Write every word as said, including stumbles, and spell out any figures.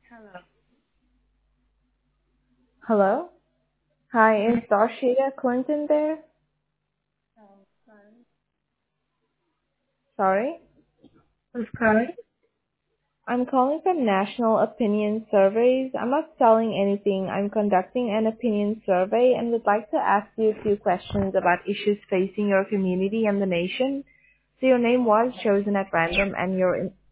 Hello. Hello? Hi, is Darshita Clinton there? Um, sorry. Sorry? Who's calling? I'm calling from National Opinion Surveys. I'm not selling anything. I'm conducting an opinion survey and would like to ask you a few questions about issues facing your community and the nation. So your name was chosen at random and your